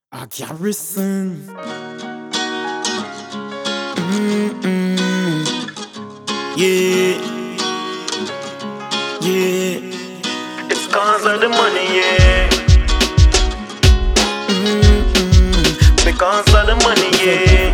A Garrison. Yeah. Yeah. It's cause of the money, yeah. Because of the money, yeah.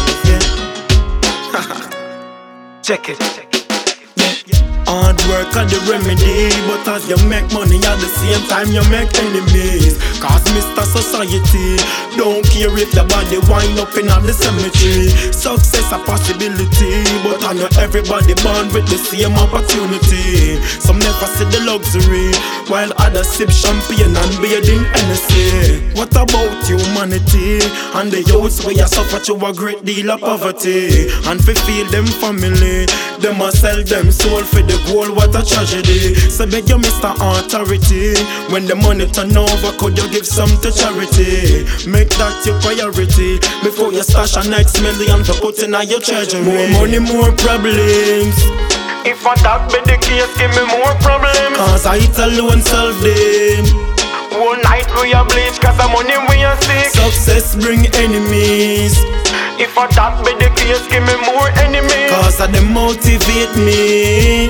Check it. Hard work are the remedy, but as you make money at the same time you make enemies. Cause Mr. Society don't care if your body wind up in the cemetery. Success a possibility, but I know everybody born with the same opportunity. Some never see the luxury, while others sip champagne and bathe in Hennessy. What about humanity and the youths where you suffer through a great deal of poverty? And fi feel them family, them a sell them soul for the gold, what a tragedy. So beg you Mr. Authority, when the money turn over, could you give some to charity? Make that your priority before you stash a next million to put in your treasury. More money, more problems. If I that be the case, give me more problems. Cause I it alone solve them. Whole night we a bleach, cause the money we a sick. Success bring enemies. If I that be the case, give me more enemies. Cause they motivate me.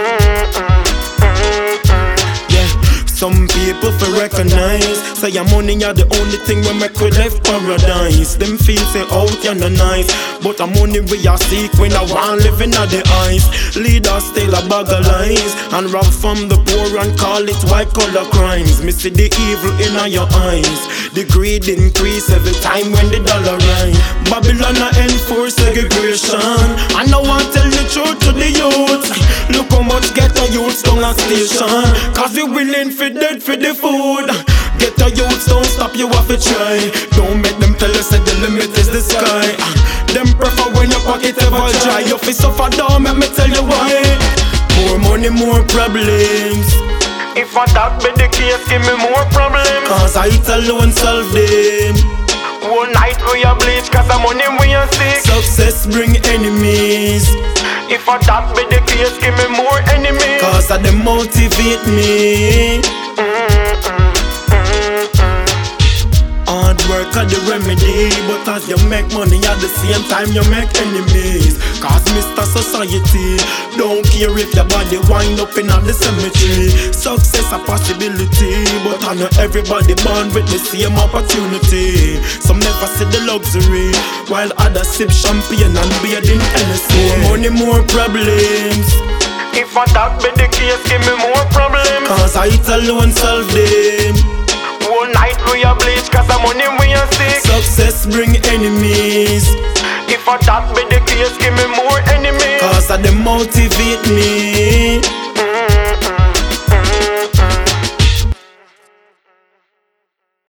Some people for recognize, say your money are the only thing we make we left paradise. Them feel say out you're not nice, but the money we are seek when I want living at the eyes. Leaders tell a bag of lies and rob from the poor and call it white collar crimes. Me see the evil in your eyes. The greed increase every time when the dollar rise. Babylon enforce segregation, and I want tell the truth to the youth. Look how much ghetto youths down a station, cause we willing for dead for the food. Get the youths, don't stop, you have to try. Don't make them tell us that the limit is the sky. Them prefer when your pocket ever dry. Your face suffer down, let me tell you why. More money, more problems. If I that be the case, give me more problems. Cause I it alone solve them. Whole night we a bleach, cause the money we a sick. Success bring enemies. If I that be the case, give me more enemies. Cause they motivate me. Hard work are the remedy, but as you make money at the same time you make enemies. Cause Mr. Society don't care if your body wind up in the cemetery. Success a possibility, but I know everybody born with the same opportunity. Some never see the luxury, while others sip champagne and bathe in Hennessy. More money, more problems. If I that be the case, give me more problems. Cause I it alone solve them. Whole night we a bleach, cause the money we a sick. Success bring enemies. If I that be the case, give me more enemies. Cause they motivate me.